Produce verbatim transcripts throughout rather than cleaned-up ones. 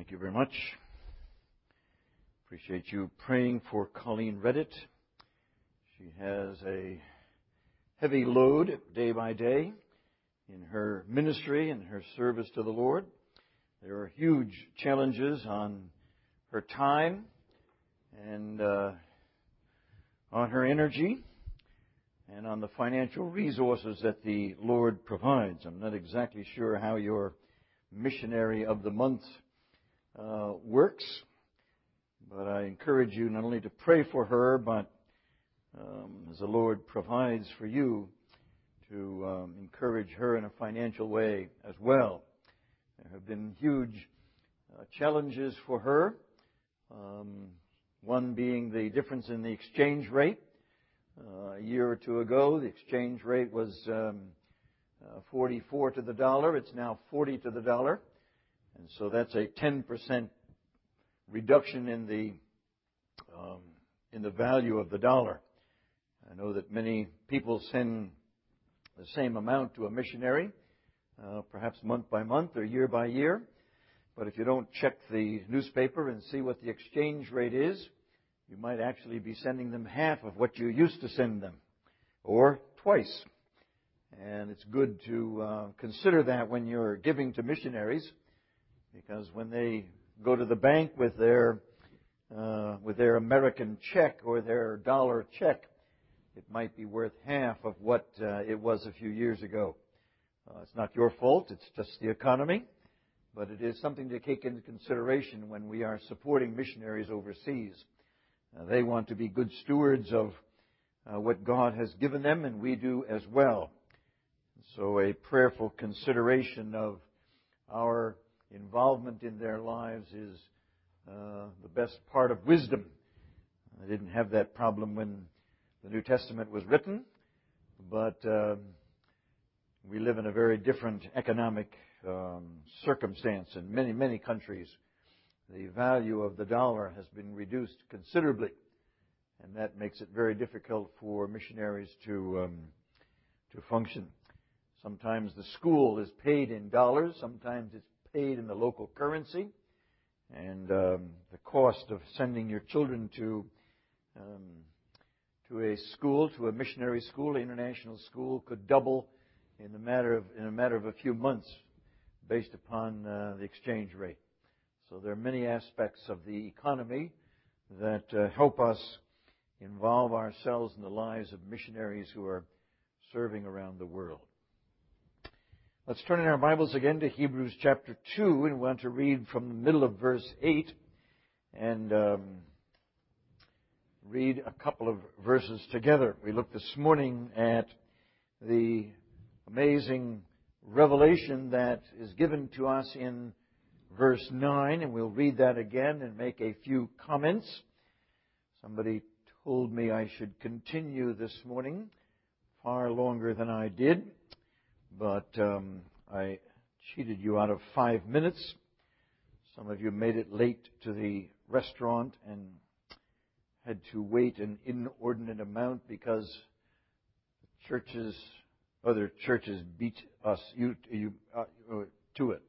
Thank you very much. Appreciate you praying for Colleen Reddit. She has a heavy load day by day in her ministry and her service to the Lord. There are huge challenges on her time and uh, on her energy and on the financial resources that the Lord provides. I'm not exactly sure how your missionary of the month uh, works, but I encourage you not only to pray for her, but um, as the Lord provides for you, to um, encourage her in a financial way as well. There have been huge uh, challenges for her, um, one being the difference in the exchange rate. Uh, a year or two ago, the exchange rate was um, uh, forty-four to the dollar. It's now forty to the dollar. And so that's a ten percent reduction in the um, in the value of the dollar. I know that many people send the same amount to a missionary, uh, perhaps month by month or year by year. But if you don't check the newspaper and see what the exchange rate is, you might actually be sending them half of what you used to send them, or twice. And it's good to uh, consider that when you're giving to missionaries, because when they go to the bank with their uh, with their American check or their dollar check, it might be worth half of what uh, it was a few years ago. Uh, it's not your fault; it's just the economy, but it is something to take into consideration when we are supporting missionaries overseas. Uh, they want to be good stewards of uh, what God has given them, and we do as well. So a prayerful consideration of our involvement in their lives is uh, the best part of wisdom. I didn't have that problem when the New Testament was written, but uh, we live in a very different economic um, circumstance in many, many countries. The value of the dollar has been reduced considerably, and that makes it very difficult for missionaries to um, to function. Sometimes the school is paid in dollars, sometimes it's paid in the local currency, and um, the cost of sending your children to um, to a school, to a missionary school, an international school, could double in a matter of in a matter of a few months, based upon uh, the exchange rate. So there are many aspects of the economy that uh, help us involve ourselves in the lives of missionaries who are serving around the world. Let's turn in our Bibles again to Hebrews chapter two, and we want to read from the middle of verse eight and um, read a couple of verses together. We looked this morning at the amazing revelation that is given to us in verse nine, and we'll read that again and make a few comments. Somebody told me I should continue this morning far longer than I did, but um, I cheated you out of five minutes. Some of you made it late to the restaurant and had to wait an inordinate amount because churches, other churches beat us you, you, uh, to it.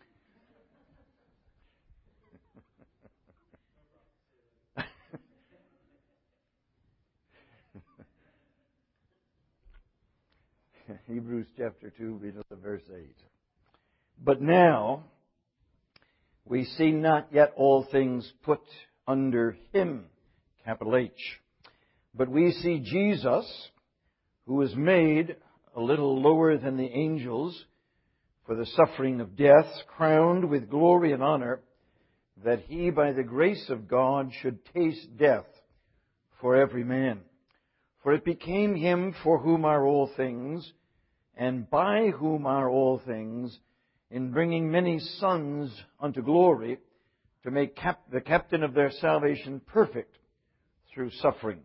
Hebrews chapter two, read verse eight. But now we see not yet all things put under Him, capital H. But we see Jesus, who was made a little lower than the angels for the suffering of death, crowned with glory and honor, that He, by the grace of God, should taste death for every man. For it became Him for whom are all things, and by whom are all things, in bringing many sons unto glory, to make cap- the captain of their salvation perfect through sufferings.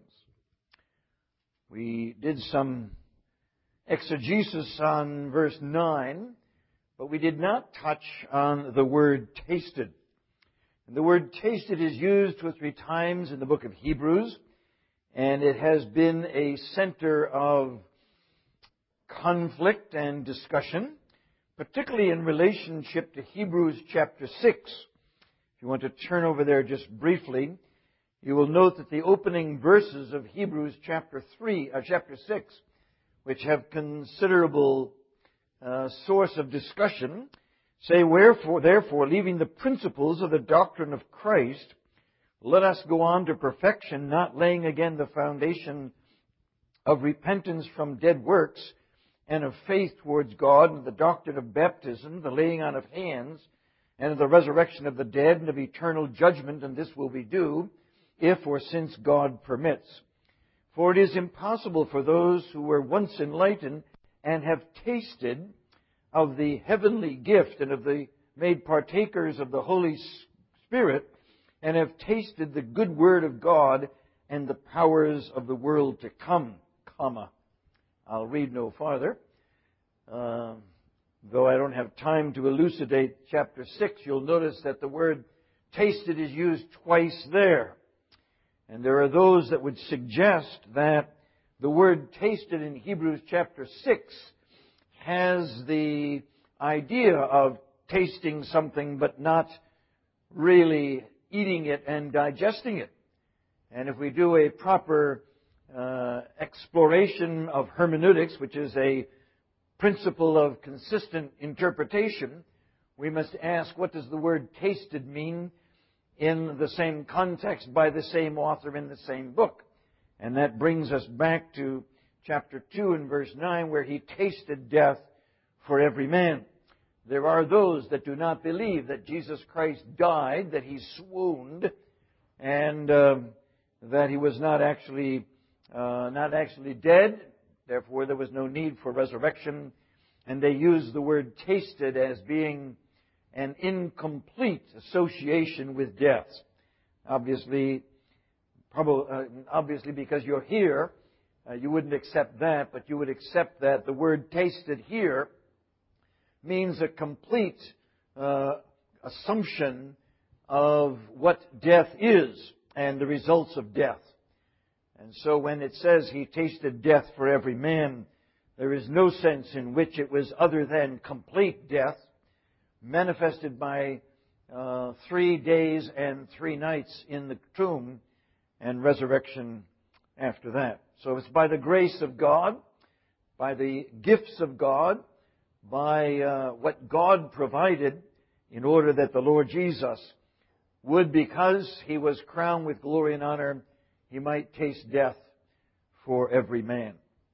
We did some exegesis on verse nine, but we did not touch on the word tasted. And the word tasted is used two or three times in the book of Hebrews, and it has been a center of conflict and discussion, particularly in relationship to Hebrews chapter six, you want to turn over there just briefly, you will note that the opening verses of Hebrews chapter three, uh, chapter six, which have considerable uh, source of discussion, say, "Wherefore, therefore, leaving the principles of the doctrine of Christ, let us go on to perfection, not laying again the foundation of repentance from dead works and of faith towards God, and the doctrine of baptism, the laying on of hands, and of the resurrection of the dead, and of eternal judgment, and this will we do, if or since God permits. For it is impossible for those who were once enlightened and have tasted of the heavenly gift and of the made partakers of the Holy Spirit, and have tasted the good word of God and the powers of the world to come, comma." I'll read no farther. Uh, though I don't have time to elucidate chapter six, you'll notice that the word tasted is used twice there. And there are those that would suggest that the word tasted in Hebrews chapter six has the idea of tasting something but not really eating it and digesting it. And if we do a proper uh, exploration of hermeneutics, which is a principle of consistent interpretation, we must ask, what does the word tasted mean in the same context by the same author in the same book? And that brings us back to chapter two and verse nine, where he tasted death for every man. There are those that do not believe that Jesus Christ died, that he swooned, and uh, that he was not actually uh, not actually dead. Therefore, there was no need for resurrection. And they use the word tasted as being an incomplete association with death. Obviously, probably, uh, obviously because you're here, uh, you wouldn't accept that, but you would accept that the word tasted here means a complete uh, assumption of what death is and the results of death. And so when it says he tasted death for every man, there is no sense in which it was other than complete death, manifested by uh, three days and three nights in the tomb and resurrection after that. So it's by the grace of God, by the gifts of God, by uh, what God provided in order that the Lord Jesus would, because he was crowned with glory and honor, he might taste death for every man.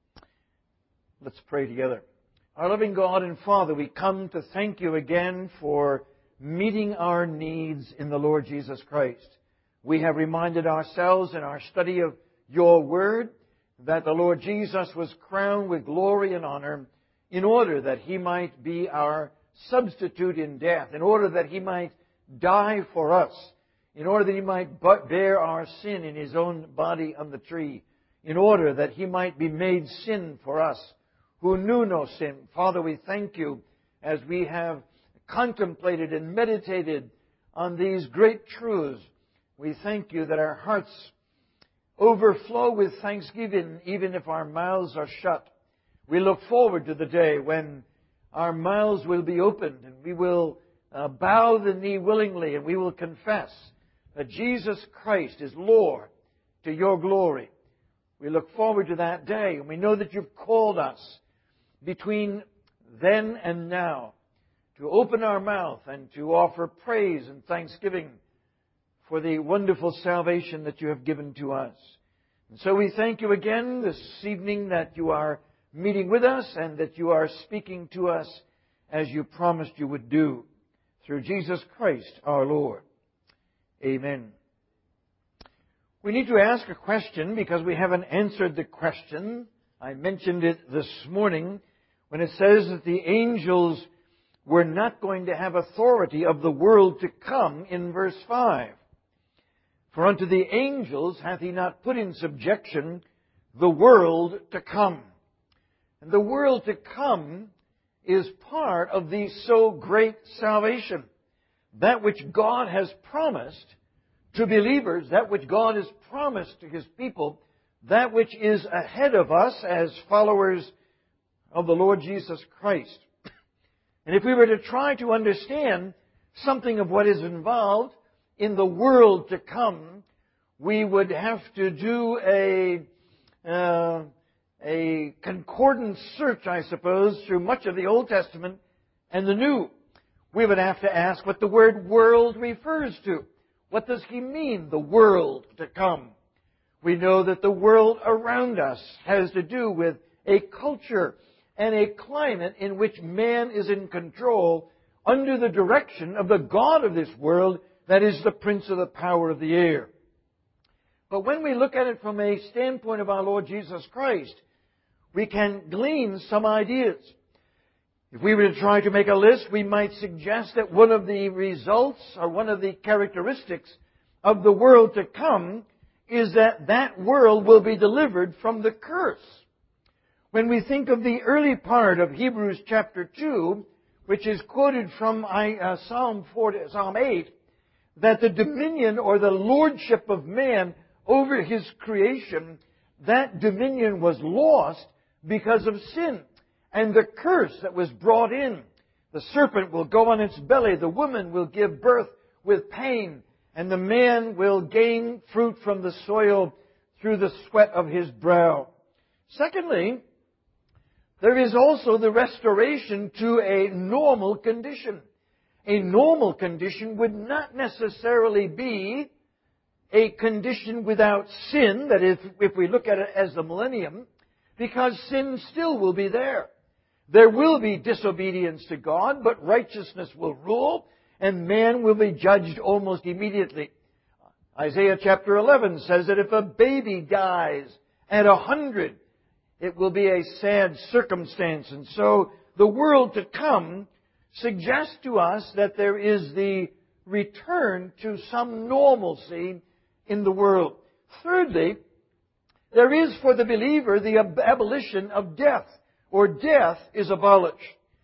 Let's pray together. Our loving God and Father, we come to thank you again for meeting our needs in the Lord Jesus Christ. We have reminded ourselves in our study of your word that the Lord Jesus was crowned with glory and honor in order that he might be our substitute in death, in order that he might die for us, in order that he might bear our sin in his own body on the tree, in order that he might be made sin for us who knew no sin. Father, we thank you as we have contemplated and meditated on these great truths. We thank you that our hearts overflow with thanksgiving even if our mouths are shut. We look forward to the day when our mouths will be opened and we will uh, bow the knee willingly and we will confess that Jesus Christ is Lord to your glory. We look forward to that day, and we know that you've called us between then and now to open our mouth and to offer praise and thanksgiving for the wonderful salvation that you have given to us. And so we thank you again this evening that you are meeting with us and that you are speaking to us as you promised you would do through Jesus Christ our Lord. Amen. We need to ask a question because we haven't answered the question. I mentioned it this morning when it says that the angels were not going to have authority of the world to come in verse five. For unto the angels hath he not put in subjection the world to come. And the world to come is part of the so great salvation. That which God has promised to believers, that which God has promised to his people, that which is ahead of us as followers of the Lord Jesus Christ. And if we were to try to understand something of what is involved in the world to come, we would have to do a, uh, a concordance search, I suppose, through much of the Old Testament and the New. We would have to ask what the word world refers to. What does he mean, the world to come? We know that the world around us has to do with a culture and a climate in which man is in control under the direction of the God of this world, that is the prince of the power of the air. But when we look at it from a standpoint of our Lord Jesus Christ, we can glean some ideas. If we were to try to make a list, we might suggest that one of the results or one of the characteristics of the world to come is that that world will be delivered from the curse. When we think of the early part of Hebrews chapter two, which is quoted from uh, Psalm forty, Psalm eight, that the dominion or the lordship of man over his creation, that dominion was lost because of sin and the curse that was brought in. The serpent will go on its belly, the woman will give birth with pain, and the man will gain fruit from the soil through the sweat of his brow. Secondly, there is also the restoration to a normal condition. A normal condition would not necessarily be a condition without sin, that is, if we look at it as the millennium, because sin still will be there. There will be disobedience to God, but righteousness will rule, and man will be judged almost immediately. Isaiah chapter eleven says that if a baby dies at a hundred, it will be a sad circumstance. And so the world to come suggests to us that there is the return to some normalcy in the world. Thirdly, there is for the believer the ab- abolition of death, or death is abolished.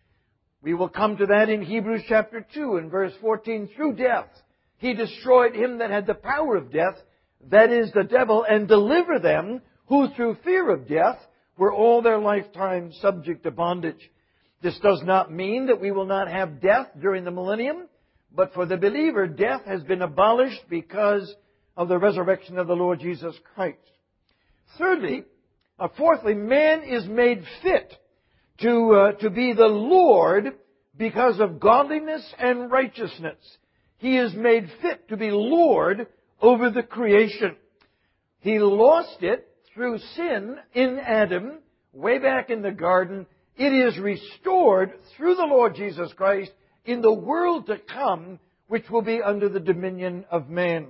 We will come to that in Hebrews chapter two and verse fourteen. Through death, He destroyed him that had the power of death, that is the devil, and delivered them who through fear of death were all their lifetime subject to bondage. This does not mean that we will not have death during the millennium, but for the believer, death has been abolished because of the resurrection of the Lord Jesus Christ. Thirdly, uh, fourthly, man is made fit to, uh, to be the Lord because of godliness and righteousness. He is made fit to be Lord over the creation. He lost it through sin in Adam, way back in the garden. It is restored through the Lord Jesus Christ in the world to come, which will be under the dominion of man.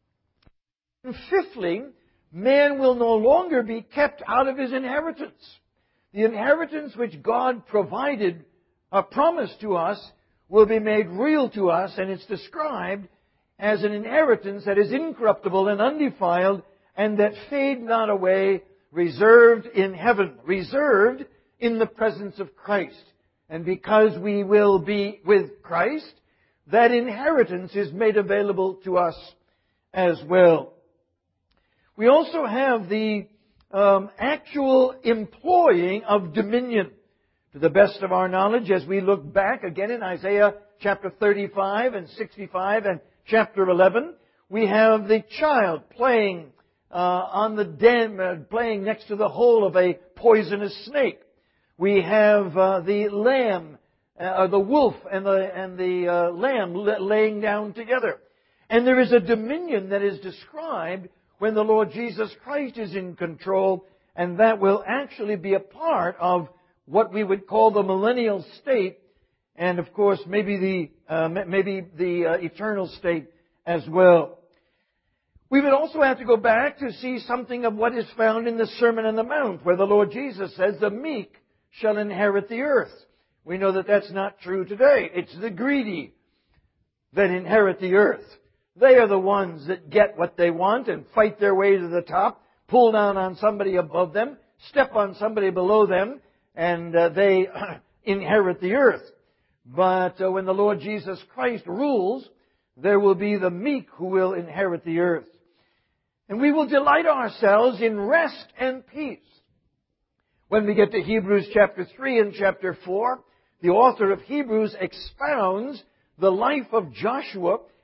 And fifthly, man will no longer be kept out of his inheritance. The inheritance which God provided, a promise to us, will be made real to us, and it's described as an inheritance that is incorruptible and undefiled, and that fade not away, reserved in heaven, reserved in the presence of Christ. And because we will be with Christ, that inheritance is made available to us as well. We also have the um, actual employing of dominion. To the best of our knowledge, as we look back again in Isaiah chapter thirty-five and sixty-five and chapter eleven, we have the child playing uh, on the den, uh, playing next to the hole of a poisonous snake. We have uh, the lamb, uh, the wolf, and the and the uh, lamb laying down together. And there is a dominion that is described when the Lord Jesus Christ is in control, and that will actually be a part of what we would call the millennial state, and of course maybe the uh, maybe the uh, eternal state as well. We would also have to go back to see something of what is found in the Sermon on the Mount, where the Lord Jesus says, "The meek shall inherit the earth." We know that that's not true today. It's the greedy that inherit the earth. They are the ones that get what they want and fight their way to the top, pull down on somebody above them, step on somebody below them, and uh, they inherit the earth. But uh, when the Lord Jesus Christ rules, there will be the meek who will inherit the earth. And we will delight ourselves in rest and peace. When we get to Hebrews chapter three and chapter four, the author of Hebrews expounds the life of Joshua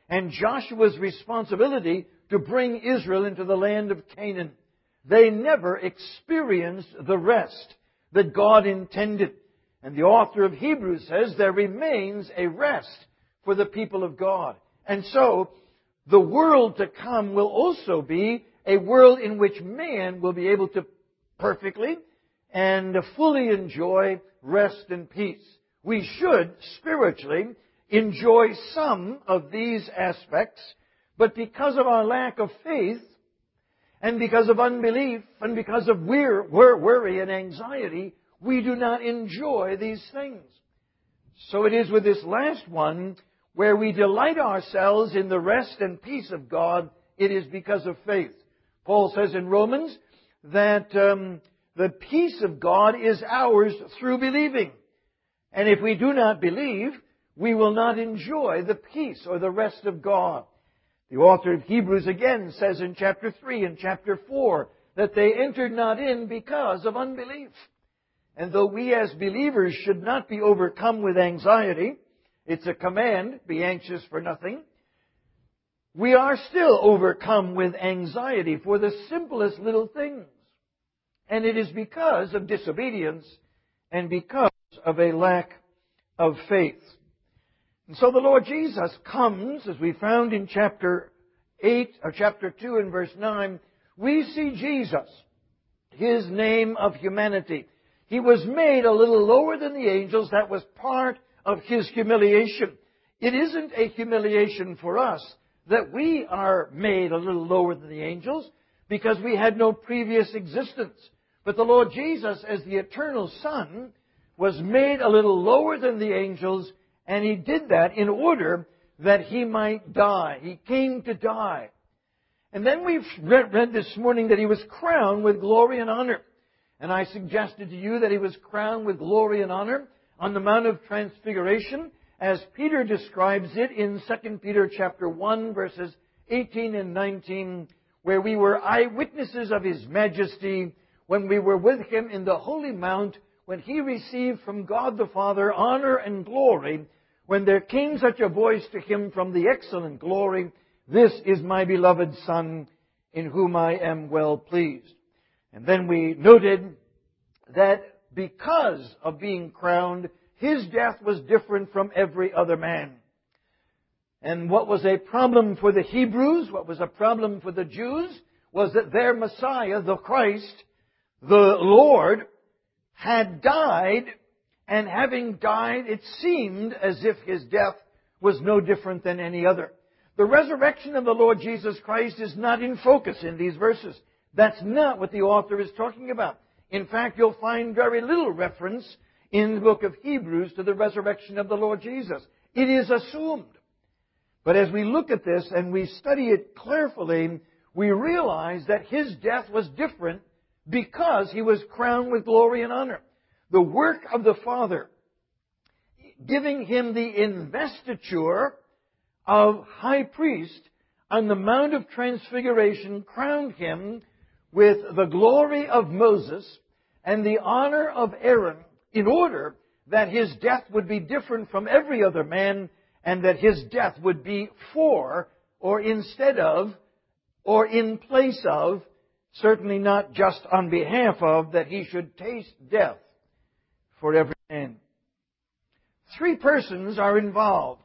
and Joshua's responsibility to bring Israel into the land of Canaan. They never experienced the rest that God intended. And the author of Hebrews says there remains a rest for the people of God. And so, the world to come will also be a world in which man will be able to perfectly and fully enjoy rest and peace. We should, spiritually, enjoy some of these aspects, but because of our lack of faith, and because of unbelief, and because of worry and anxiety, we do not enjoy these things. So it is with this last one, where we delight ourselves in the rest and peace of God, it is because of faith. Paul says in Romans that um, the peace of God is ours through believing. And if we do not believe, we will not enjoy the peace or the rest of God. The author of Hebrews again says in chapter three and chapter four that they entered not in because of unbelief. And though we as believers should not be overcome with anxiety, it's a command, be anxious for nothing, we are still overcome with anxiety for the simplest little things. And it is because of disobedience and because of a lack of faith. And so the Lord Jesus comes, as we found in chapter eight, or chapter two and verse nine, we see Jesus, His name of humanity. He was made a little lower than the angels. That was part of His humiliation. It isn't a humiliation for us that we are made a little lower than the angels because we had no previous existence. But the Lord Jesus, as the eternal Son, was made a little lower than the angels, and He did that in order that He might die. He came to die. And then we've read, read this morning that He was crowned with glory and honor. And I suggested to you that He was crowned with glory and honor on the Mount of Transfiguration, as Peter describes it in Second Peter chapter one, verses eighteen and nineteen, where we were eyewitnesses of His majesty when we were with Him in the holy mount, when He received from God the Father honor and glory, when there came such a voice to Him from the excellent glory, "This is my beloved Son, in whom I am well pleased." And then we noted that because of being crowned, His death was different from every other man. And what was a problem for the Hebrews, what was a problem for the Jews, was that their Messiah, the Christ, the Lord, had died, and having died, it seemed as if His death was no different than any other. The resurrection of the Lord Jesus Christ is not in focus in these verses. That's not what the author is talking about. In fact, you'll find very little reference in the book of Hebrews to the resurrection of the Lord Jesus. It is assumed. But as we look at this and we study it carefully, we realize that His death was different because He was crowned with glory and honor. The work of the Father, giving Him the investiture of high priest on the Mount of Transfiguration, crowned Him with the glory of Moses and the honor of Aaron, in order that His death would be different from every other man, and that His death would be for, or instead of, or in place of, certainly not just on behalf of, that He should taste death for every man. Three persons are involved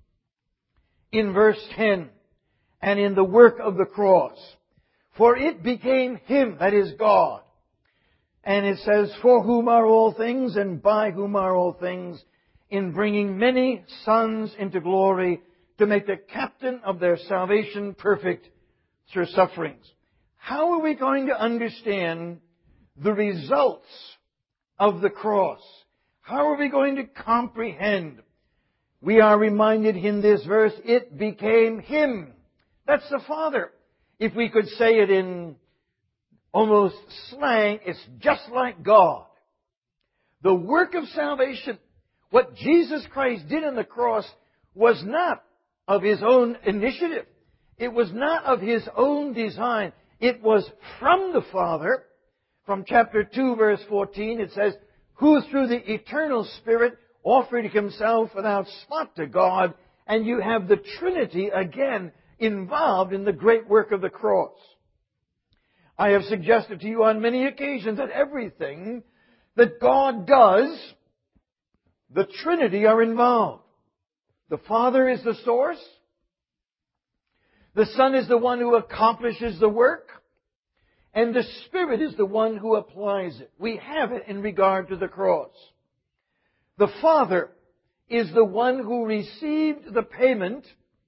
in verse ten and in the work of the cross. For it became Him, that is God. And it says, for whom are all things and by whom are all things, in bringing many sons into glory, to make the captain of their salvation perfect through sufferings. How are we going to understand the results of the cross? How are we going to comprehend? We are reminded in this verse, it became Him. That's the Father. If we could say it in almost slang, it's just like God. The work of salvation, what Jesus Christ did on the cross, was not of His own initiative. It was not of His own design. It was from the Father. From chapter two, verse fourteen, it says, who through the eternal Spirit offered Himself without spot to God, And you have the Trinity again involved in the great work of the cross. I have suggested to you on many occasions that everything that God does, the Trinity are involved. The Father is the source. The Son is the one who accomplishes the work. And the Spirit is the one who applies it. We have it in regard to the cross. The Father is the one who received the payment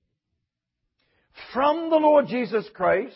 from the Lord Jesus Christ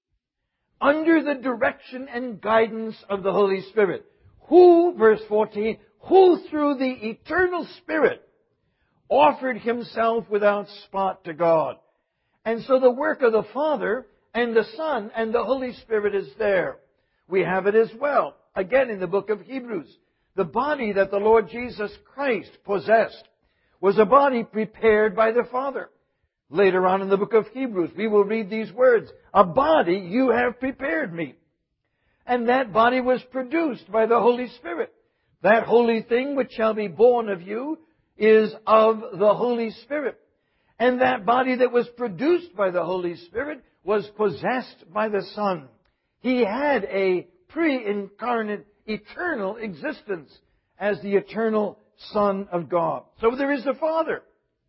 under the direction and guidance of the Holy Spirit. Who, verse fourteen, who through the eternal Spirit offered Himself without spot to God. And so the work of the Father and the Son and the Holy Spirit is there. We have it as well. Again in the book of Hebrews. The body that the Lord Jesus Christ possessed was a body prepared by the Father. Later on in the book of Hebrews, we will read these words, "A body you have prepared me." And that body was produced by the Holy Spirit. That holy thing which shall be born of you is of the Holy Spirit. And that body that was produced by the Holy Spirit was possessed by the Son. He had a pre-incarnate, eternal existence as the eternal Son of God. So there is the Father.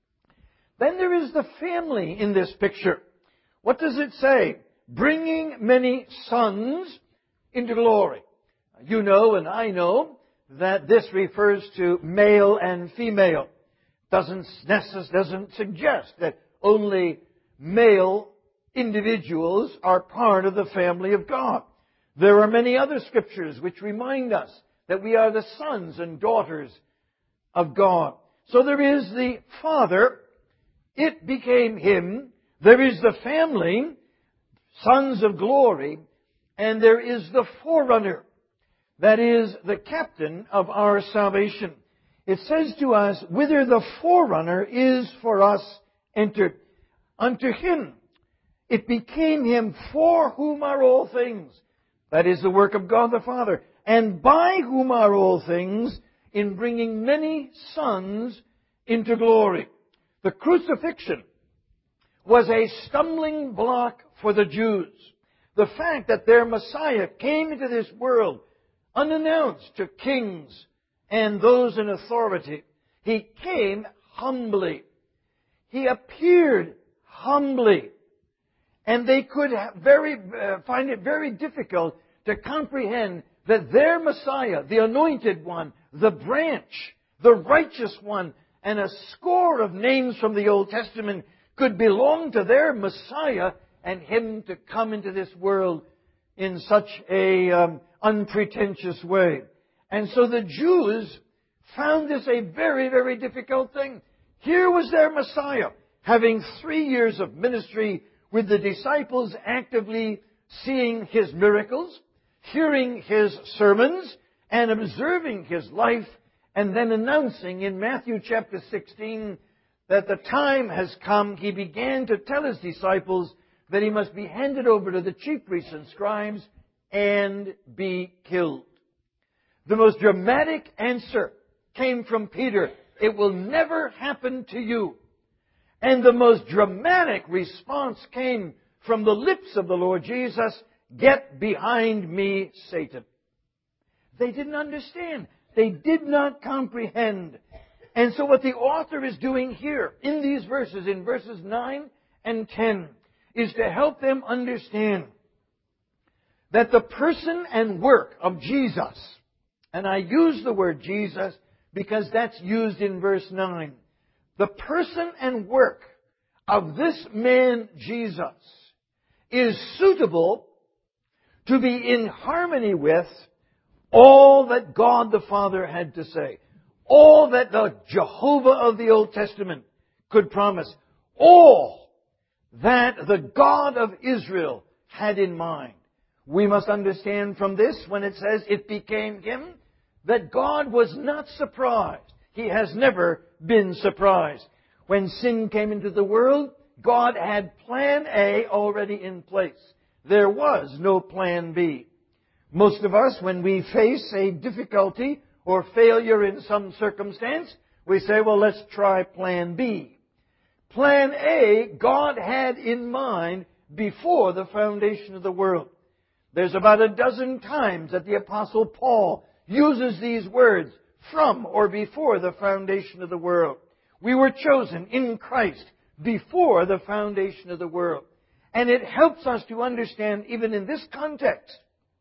Then there is the family in this picture. What does it say? Bringing many sons into glory. You know and I know that this refers to male and female. Doesn't necess- doesn't suggest that only male individuals are part of the family of God. There are many other scriptures which remind us that we are the sons and daughters of God. So there is the Father. It became Him. There is the family, sons of glory, and there is the forerunner. That is the captain of our salvation. It says to us, whither the forerunner is for us entered. Unto Him. It became Him for whom are all things. That is the work of God the Father. And by whom are all things, in bringing many sons into glory. The crucifixion was a stumbling block for the Jews. The fact that their Messiah came into this world unannounced to kings and those in authority. He came humbly. He appeared humbly. And they could very uh, find it very difficult to comprehend that their Messiah, the Anointed One, the branch, the righteous one, and a score of names from the Old Testament could belong to their Messiah and Him to come into this world in such a um, unpretentious way. And so the Jews found this a very, very difficult thing. Here was their Messiah, having three years of ministry with the disciples actively seeing His miracles, hearing His sermons, and observing His life, and then announcing in Matthew chapter sixteen that the time has come. He began to tell His disciples that He must be handed over to the chief priests and scribes and be killed. The most dramatic answer came from Peter. It will never happen to you. And the most dramatic response came from the lips of the Lord Jesus. Get behind me, Satan. They didn't understand. They did not comprehend. And so what the author is doing here in these verses, in verses nine and ten, is to help them understand that the person and work of Jesus, and I use the word Jesus because that's used in verse nine, the person and work of this man Jesus is suitable to be in harmony with all that God the Father had to say. All that the Jehovah of the Old Testament could promise. All that the God of Israel had in mind. We must understand from this, when it says it became Him, that God was not surprised. He has never been surprised. When sin came into the world, God had plan A already in place. There was no plan B. Most of us, when we face a difficulty or failure in some circumstance, we say, well, let's try plan B. Plan A, God had in mind before the foundation of the world. There's about a dozen times that the Apostle Paul uses these words, from or before the foundation of the world. We were chosen in Christ before the foundation of the world. And it helps us to understand, even in this context,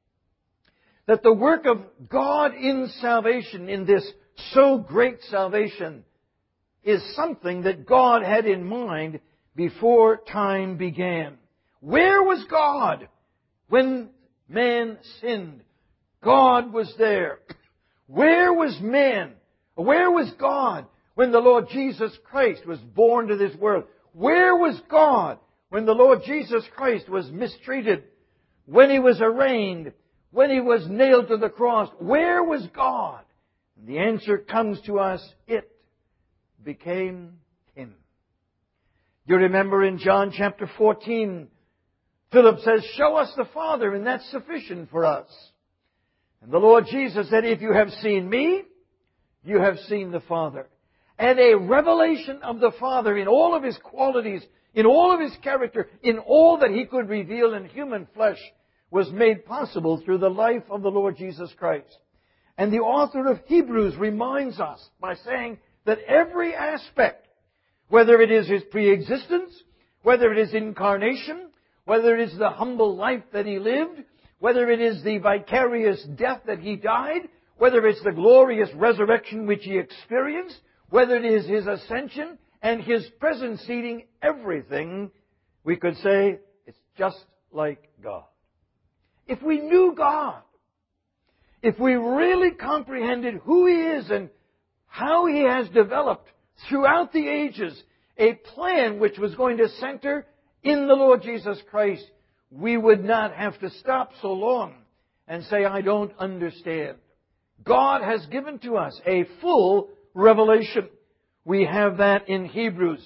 that the work of God in salvation, in this so great salvation, is something that God had in mind before time began. Where was God when man sinned? God was there. Where was man? Where was God when the Lord Jesus Christ was born to this world? Where was God when the Lord Jesus Christ was mistreated? When He was arraigned? When He was nailed to the cross? Where was God? And the answer comes to us, it became Him. You remember in John chapter fourteen, Philip says, show us the Father, and that's sufficient for us. And the Lord Jesus said, if you have seen me, you have seen the Father. And a revelation of the Father in all of His qualities, in all of His character, in all that He could reveal in human flesh, was made possible through the life of the Lord Jesus Christ. And the author of Hebrews reminds us by saying that every aspect, whether it is His pre-existence, whether it is incarnation, whether it is the humble life that He lived, whether it is the vicarious death that He died, whether it's the glorious resurrection which He experienced, whether it is His ascension and His present seating, everything, we could say, it's just like God. If we knew God, if we really comprehended who He is and how He has developed throughout the ages a plan which was going to center in the Lord Jesus Christ, we would not have to stop so long and say, I don't understand. God has given to us a full revelation. We have that in Hebrews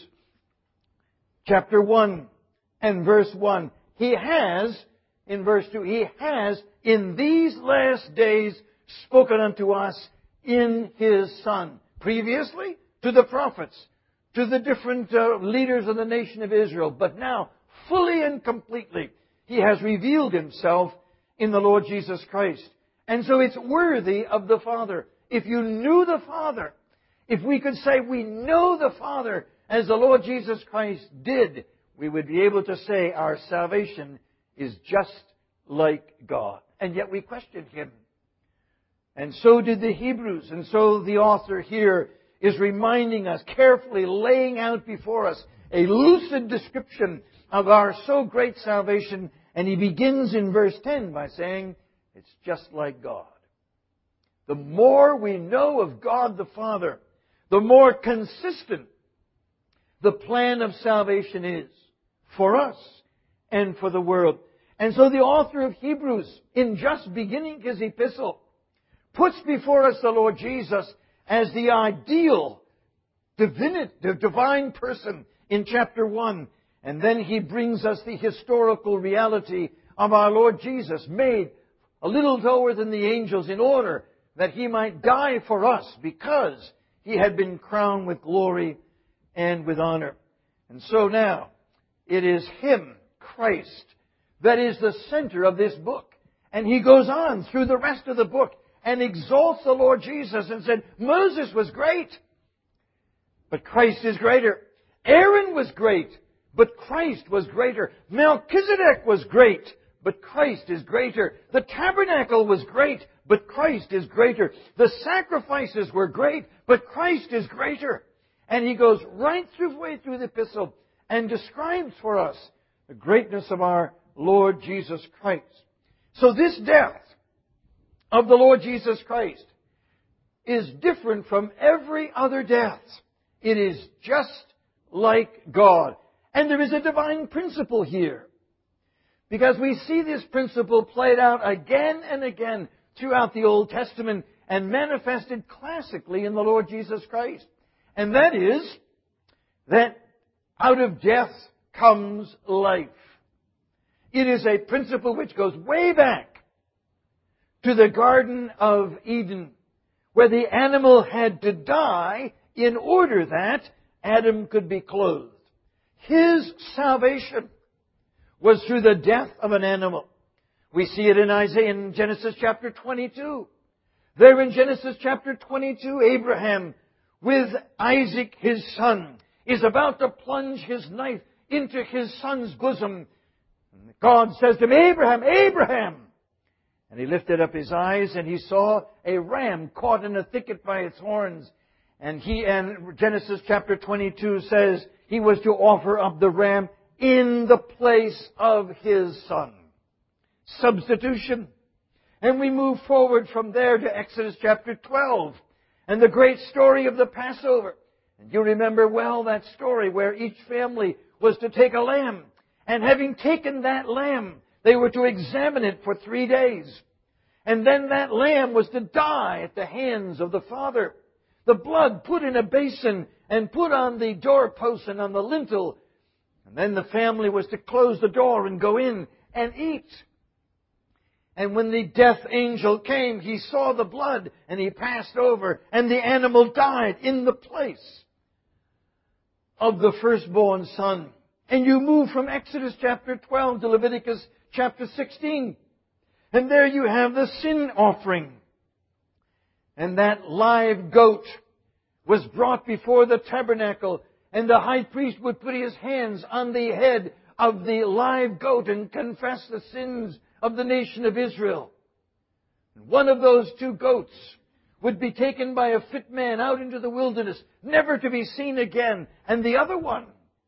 chapter one and verse one. He has, in verse two, He has in these last days spoken unto us in His Son. Previously, to the prophets, to the different uh, leaders of the nation of Israel. But now, fully and completely, He has revealed Himself in the Lord Jesus Christ. And so it's worthy of the Father. If you knew the Father, if we could say we know the Father as the Lord Jesus Christ did, we would be able to say our salvation is just like God. And yet we question Him. And so did the Hebrews. And so the author here is reminding us, carefully laying out before us a lucid description of our so great salvation. And he begins in verse ten by saying, it's just like God. The more we know of God the Father, the more consistent the plan of salvation is for us and for the world. And so the author of Hebrews, in just beginning his epistle, puts before us the Lord Jesus as the ideal divinity, divine person in chapter one. And then he brings us the historical reality of our Lord Jesus, made a little lower than the angels in order that He might die for us because He had been crowned with glory and with honor. And so now, it is Him, Christ, that is the center of this book. And he goes on through the rest of the book and exalts the Lord Jesus and said, Moses was great, but Christ is greater. Aaron was great, but Christ was greater. Melchizedek was great, but Christ is greater. The tabernacle was great, but Christ is greater. The sacrifices were great, but Christ is greater. And he goes right through way through the epistle and describes for us the greatness of our Lord Jesus Christ. So this death of the Lord Jesus Christ is different from every other death. It is just like God. And there is a divine principle here. Because we see this principle played out again and again throughout the Old Testament and manifested classically in the Lord Jesus Christ. And that is that out of death comes life. It is a principle which goes way back to the Garden of Eden, where the animal had to die in order that Adam could be clothed. His salvation was through the death of an animal. We see it in Isaiah, in Genesis chapter twenty-two. There in Genesis chapter twenty-two, Abraham, with Isaac his son, is about to plunge his knife into his son's bosom. God says to him, Abraham, Abraham! And he lifted up his eyes and he saw a ram caught in a thicket by its horns. And he, and Genesis chapter twenty-two says he was to offer up the ram in the place of his son. Substitution. And we move forward from there to Exodus chapter twelve and the great story of the Passover. And you remember well that story where each family was to take a lamb. And having taken that lamb, they were to examine it for three days. And then that lamb was to die at the hands of the father. The blood put in a basin and put on the doorpost and on the lintel. And then the family was to close the door and go in and eat. And when the death angel came, he saw the blood and he passed over and the animal died in the place of the firstborn son. And you move from Exodus chapter twelve to Leviticus chapter sixteen. And there you have the sin offering. And that live goat was brought before the tabernacle. And the high priest would put his hands on the head of the live goat and confess the sins of the nation of Israel. And one of those two goats would be taken by a fit man out into the wilderness, never to be seen again. And the other one,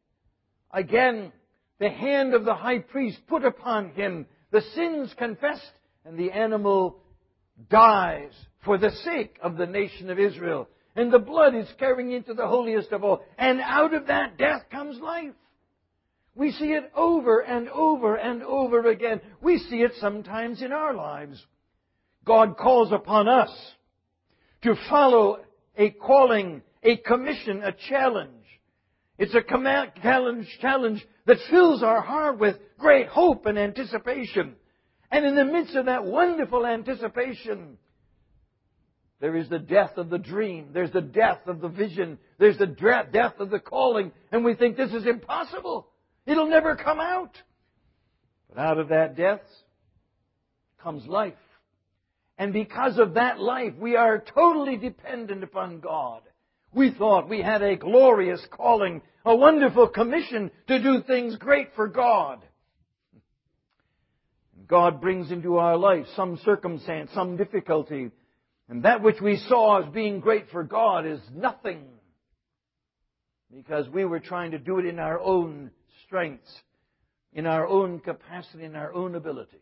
again, the hand of the high priest put upon him, the sins confessed, and the animal dies for the sake of the nation of Israel. And the blood is carrying into the holiest of all. And out of that death comes life. We see it over and over and over again. We see it sometimes in our lives. God calls upon us to follow a calling, a commission, a challenge. It's a command, challenge, challenge that fills our heart with great hope and anticipation. And in the midst of that wonderful anticipation, there is the death of the dream. There's the death of the vision. There's the death of the calling. And we think this is impossible. It'll never come out. But out of that death comes life. And because of that life, we are totally dependent upon God. We thought we had a glorious calling, a wonderful commission to do things great for God. God brings into our life some circumstance, some difficulty, and that which we saw as being great for God is nothing, because we were trying to do it in our own strengths, in our own capacity, in our own ability.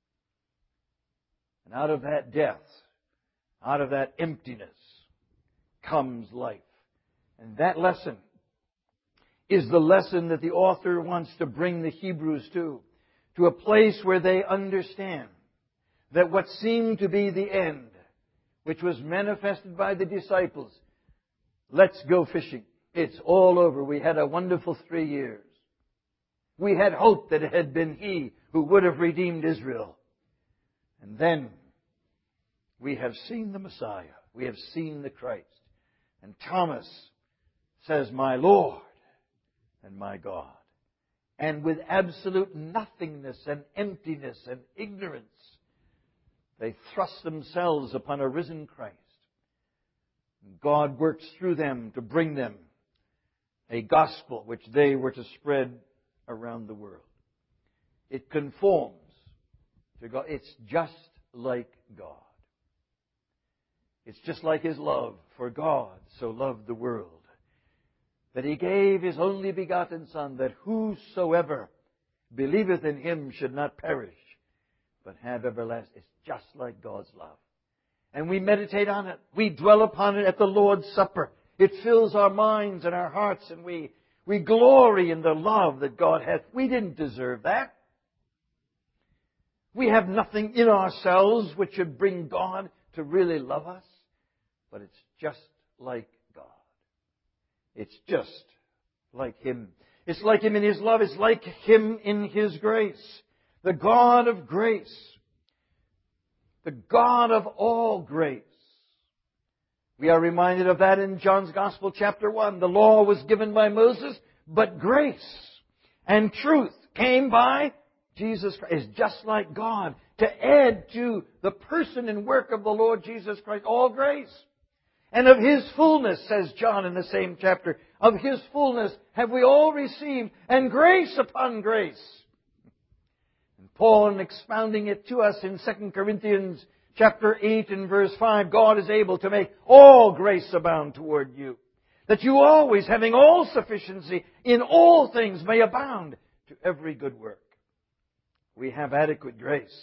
And out of that death, out of that emptiness, comes life. And that lesson is the lesson that the author wants to bring the Hebrews to, to a place where they understand that what seemed to be the end, which was manifested by the disciples, let's go fishing. It's all over. We had a wonderful three years. We had hope that it had been He who would have redeemed Israel. And then we have seen the Messiah. We have seen the Christ. And Thomas says, my Lord and my God. And with absolute nothingness and emptiness and ignorance, they thrust themselves upon a risen Christ. God works through them to bring them a gospel which they were to spread around the world. It conforms to God. It's just like God. It's just like His love. For God so loved the world that He gave His only begotten Son, that whosoever believeth in Him should not perish, but have everlasting. It's just like God's love. And we meditate on it. We dwell upon it at the Lord's Supper. It fills our minds and our hearts, and we, we glory in the love that God has. We didn't deserve that. We have nothing in ourselves which should bring God to really love us. But it's just like God. It's just like Him. It's like Him in His love. It's like Him in His grace. The God of grace. The God of all grace. We are reminded of that in John's Gospel, chapter one. The law was given by Moses, but grace and truth came by Jesus Christ. It's just like God to add to the person and work of the Lord Jesus Christ all grace. And of His fullness, says John in the same chapter, of His fullness have we all received, and grace upon grace. And Paul, in expounding it to us in Second Corinthians chapter eight and verse five, God is able to make all grace abound toward you, that you always, having all sufficiency in all things, may abound to every good work. We have adequate grace.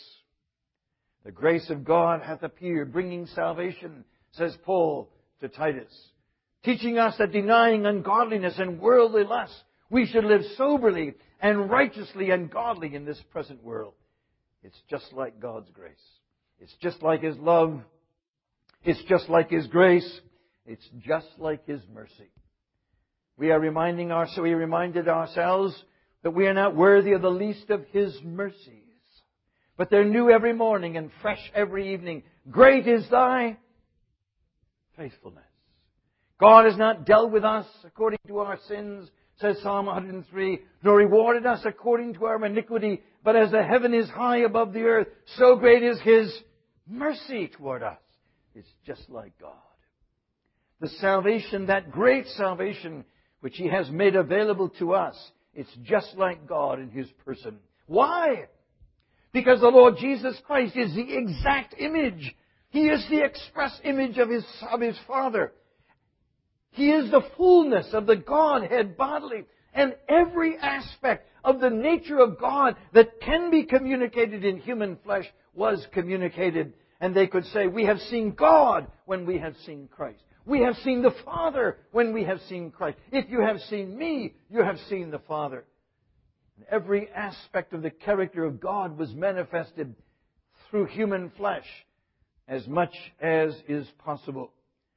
The grace of God hath appeared, bringing salvation, says Paul to Titus, teaching us that denying ungodliness and worldly lust, we should live soberly and righteously and godly in this present world. It's just like God's grace. It's just like His love. It's just like His grace. It's just like His mercy. We are reminding our, so we reminded ourselves that we are not worthy of the least of His mercies, but they're new every morning and fresh every evening. Great is Thy faithfulness. God has not dealt with us according to our sins, says Psalm one hundred three, nor rewarded us according to our iniquity, but as the heaven is high above the earth, so great is His mercy toward us. It's just like God. The salvation, that great salvation which He has made available to us, it's just like God in His person. Why? Because the Lord Jesus Christ is the exact image. He is the express image of His, of His Father. He is the fullness of the Godhead bodily. And every aspect of the nature of God that can be communicated in human flesh was communicated. And they could say, we have seen God when we have seen Christ. We have seen the Father when we have seen Christ. If you have seen me, you have seen the Father. And every aspect of the character of God was manifested through human flesh as much as is possible.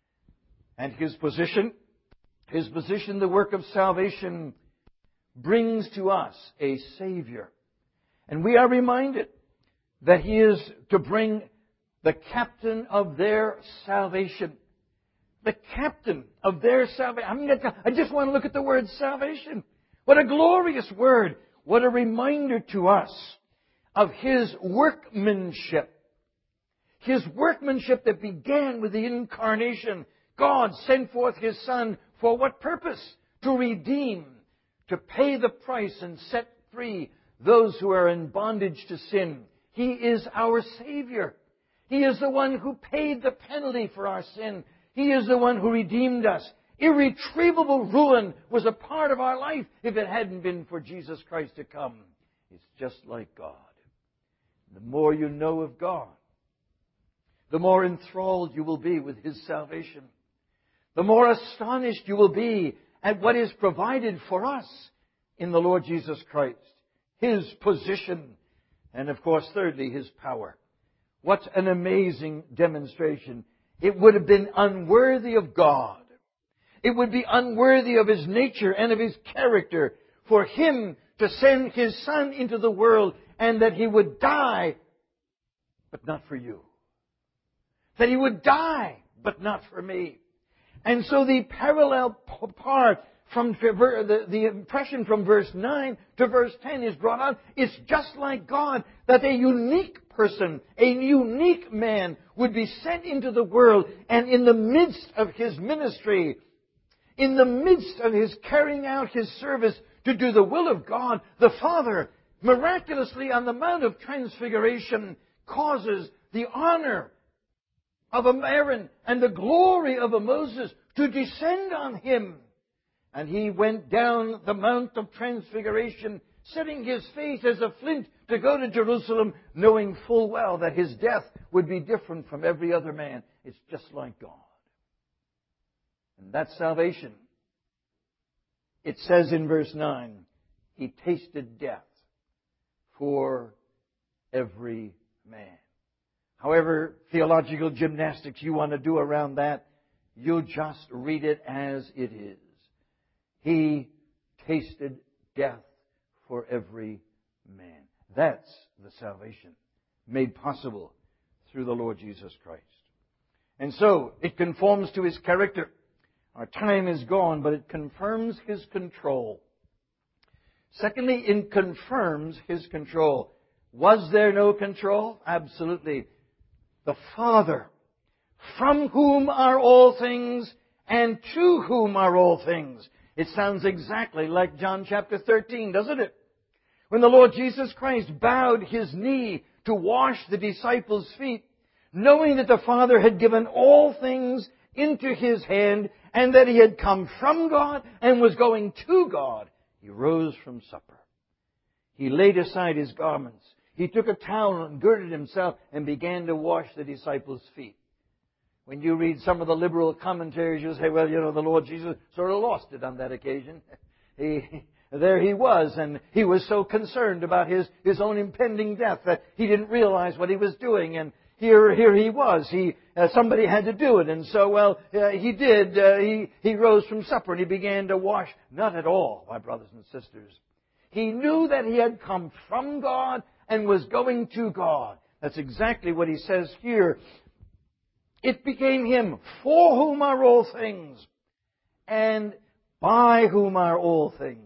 And His position, His position, the work of salvation, brings to us a Savior. And we are reminded that He is to bring the captain of their salvation. The captain of their salvation. I mean, I just want to look at the word salvation. What a glorious word. What a reminder to us of His workmanship. His workmanship that began with the incarnation. God sent forth His Son for what purpose? To redeem, to pay the price and set free those who are in bondage to sin. He is our Savior. He is the one who paid the penalty for our sin. He is the one who redeemed us. Irretrievable ruin was a part of our life if it hadn't been for Jesus Christ to come. It's just like God. The more you know of God, the more enthralled you will be with His salvation. The more astonished you will be at what is provided for us in the Lord Jesus Christ. His position. And of course, thirdly, His power. What an amazing demonstration. It would have been unworthy of God. It would be unworthy of His nature and of His character for Him to send His Son into the world and that He would die, but not for you. That He would die, but not for me. And so the parallel part from the, the impression from verse nine to verse ten is brought out. It's just like God, that a unique person, a unique man would be sent into the world, and in the midst of His ministry, in the midst of His carrying out His service to do the will of God, the Father, miraculously on the Mount of Transfiguration, causes the honor of a Aaron and the glory of a Moses to descend on Him. And He went down the Mount of Transfiguration, setting His face as a flint to go to Jerusalem, knowing full well that His death would be different from every other man. It's just like God. And that's salvation. It says in verse nine, He tasted death for every man. However theological gymnastics you want to do around that, you just read it as it is. He tasted death for every man. That's the salvation made possible through the Lord Jesus Christ. And so, it conforms to His character. Our time is gone, but it confirms His control. Secondly, it confirms His control. Was there no control? Absolutely. The Father, from whom are all things, and to whom are all things. It sounds exactly like John chapter thirteen, doesn't it? When the Lord Jesus Christ bowed His knee to wash the disciples' feet, knowing that the Father had given all things into His hand, and that He had come from God and was going to God, He rose from supper. He laid aside His garments. He took a towel and girded Himself and began to wash the disciples' feet. When you read some of the liberal commentaries, you say, well, you know, the Lord Jesus sort of lost it on that occasion. He, there He was, and He was so concerned about His, His own impending death that He didn't realize what He was doing. And here, here He was. He, uh, somebody had to do it. And so, well, uh, He did. Uh, he, he rose from supper and He began to wash. Not at all, my brothers and sisters. He knew that He had come from God and was going to God. That's exactly what He says here. It became Him, for whom are all things, and by whom are all things.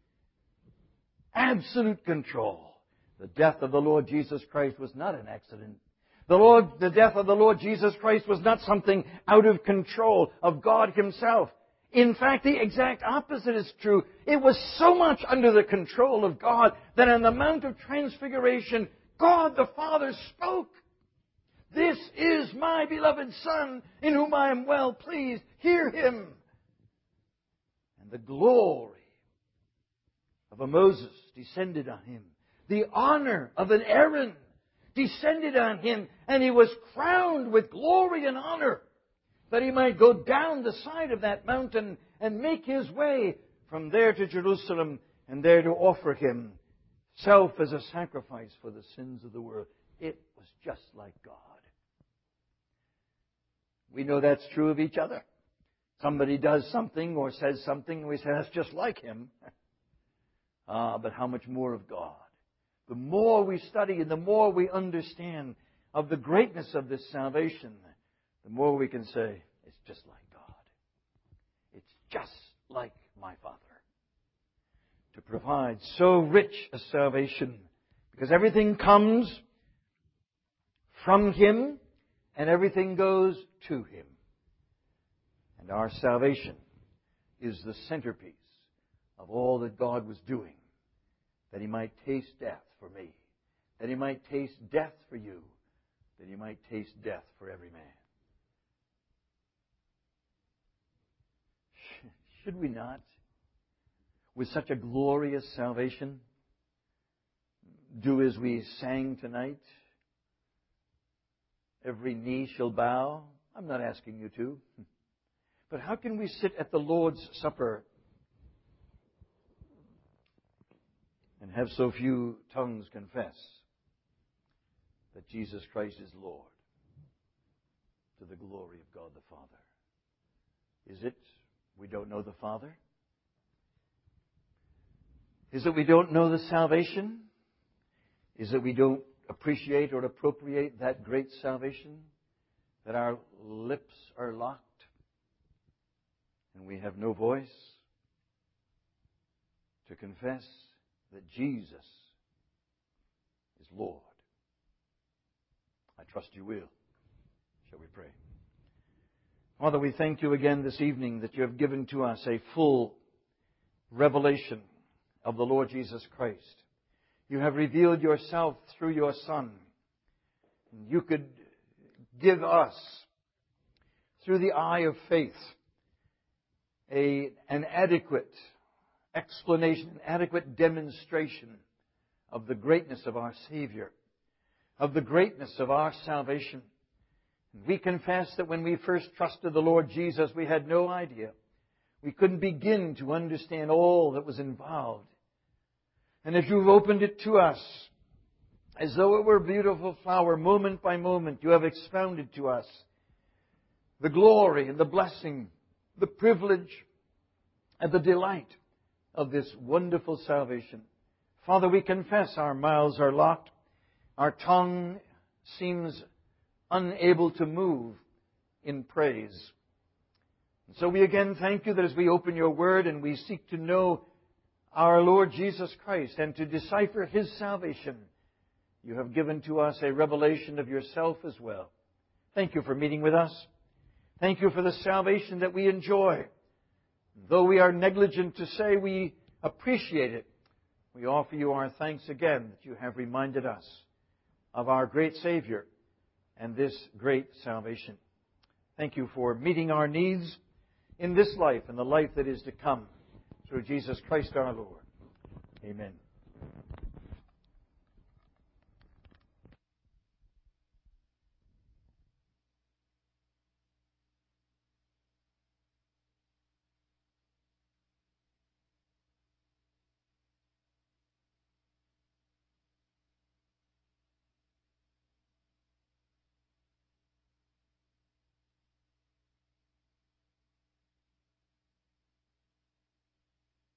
Absolute control. The death of the Lord Jesus Christ was not an accident. The Lord, the death of the Lord Jesus Christ was not something out of control of God Himself. In fact, the exact opposite is true. It was so much under the control of God that on the Mount of Transfiguration, God the Father spoke. This is my beloved Son, in whom I am well pleased. Hear Him. And the glory of a Moses descended on Him. The honor of an Aaron descended on Him. And He was crowned with glory and honor, that He might go down the side of that mountain and make His way from there to Jerusalem, and there to offer Himself as a sacrifice for the sins of the world. It was just like God. We know that's true of each other. Somebody does something or says something, and we say, that's just like Him. Ah, but how much more of God? The more we study and the more we understand of the greatness of this salvation, the more we can say, it's just like God. It's just like my Father. To provide so rich a salvation, because everything comes from Him and everything goes to Him. And our salvation is the centerpiece of all that God was doing, that He might taste death for me, that He might taste death for you, that He might taste death for every man. Should we not, with such a glorious salvation, do as we sang tonight? Every knee shall bow. I'm not asking you to. But how can we sit at the Lord's Supper and have so few tongues confess that Jesus Christ is Lord, to the glory of God the Father? Is it we don't know the Father? Is it we don't know the salvation? Is it we don't appreciate or appropriate that great salvation, that our lips are locked and we have no voice to confess that Jesus is Lord? I trust you will. Shall we pray? Father, we thank You again this evening that You have given to us a full revelation of the Lord Jesus Christ. You have revealed Yourself through Your Son. You could give us, through the eye of faith, a, an adequate explanation, an adequate demonstration of the greatness of our Savior, of the greatness of our salvation. We confess that when we first trusted the Lord Jesus, we had no idea. We couldn't begin to understand all that was involved. And as You've opened it to us, as though it were a beautiful flower, moment by moment, You have expounded to us the glory and the blessing, the privilege and the delight of this wonderful salvation. Father, we confess our mouths are locked. Our tongue seems unable to move in praise. And so we again thank You that as we open Your Word and we seek to know our Lord Jesus Christ and to decipher His salvation, you have given to us a revelation of yourself as well. Thank you for meeting with us. Thank you for the salvation that we enjoy. Though we are negligent to say we appreciate it, we offer you our thanks again that you have reminded us of our great Savior and this great salvation. Thank you for meeting our needs in this life and the life that is to come through Jesus Christ our Lord. Amen.